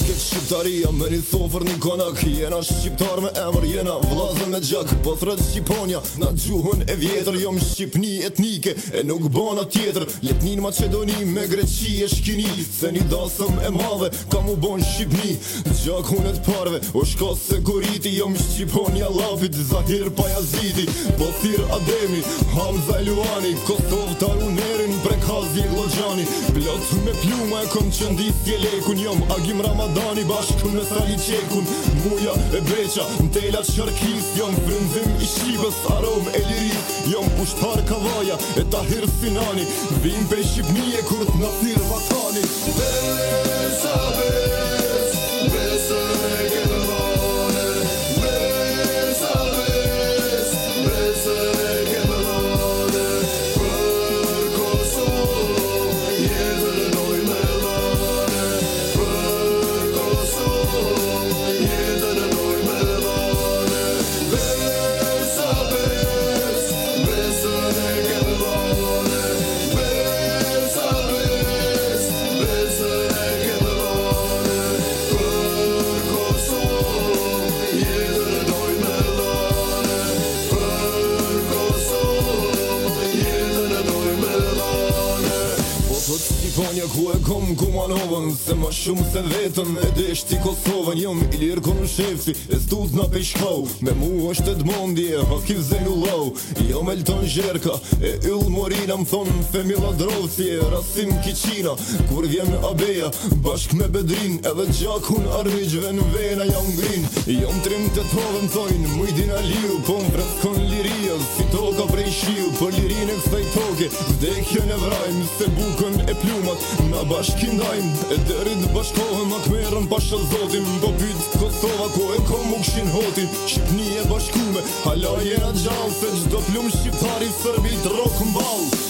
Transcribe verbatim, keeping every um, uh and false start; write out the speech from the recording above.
këtë shqiptaria me një thofër një konak. Jena shqiptar me emër, jena vlazë me gjak. Po thret Shqiponia, na gjuhën e vjetër. Jom Shqipni etnike, e nuk bona tjetër. Letnin Macedoni me Greqi e shkini. Se një dasëm e madhe, ka mu bon Shqipni. Gjakun e t'parve, o shka se kuriti. Jom Shqiponia lapit, Zahir Pajaziti. Bothir Ademi, Hamza Luani. Kosov Tarunerin, Prekazi Glojani. Blot me pluma e kom qëndis jelekun. Jom Agim Ramadani bashkë me Sali Qekun. Muja e Beqa, Ntelat Sharkis. Jom frëndzim i Shqipës, arom e liris. Jom ushtar Kavaja e Tahir Sinani. Vim pe Shqipni e kur t'na thirë vatani. Besa, bes, besën e kemëllane. Besa, bes, besën e kemëllane. Për Kosovë, jetën noj me lane. Për Kosovë, jetën noj me lane. Besa, bes, besën e kemëllane. Besa, bes, besën e kemëllane. Për Kosovë, jetën noj me lane. Për Kosovë, jetën noj me lane. Po thot Shqiponia ku e kom Kumanovën. Se ma shumë se vetën e deshti Kosovën. Jom Ilir Konushefi, e stuz na peshkau. Me mu është Edmondje, Hakiv Zenullau. Jom Elton Zherka, e Yll Morina. M'thon Femila Drovci, e Rasim Kiqina. Kur vjen Abeja, bashk me Bedrin. Edhe gjakun armiqve në vena jam ngrin. Jom trim të tove m'thojnë, Mujdin Aliu. Po m'freskon liria, si toka prej shiu. Për lirin e kësaj toke, vdekjën e vrajmë. Se bukën e plumat, na bashkindajmë. E derit bashkohën, Akmerën pasha zotin. Po pyt Kosova, ko e kom u kshin hotin. Shqipni e bashkume, hala jena gjallë. Se gjdo plum shqiptari sërbit rok m'ball.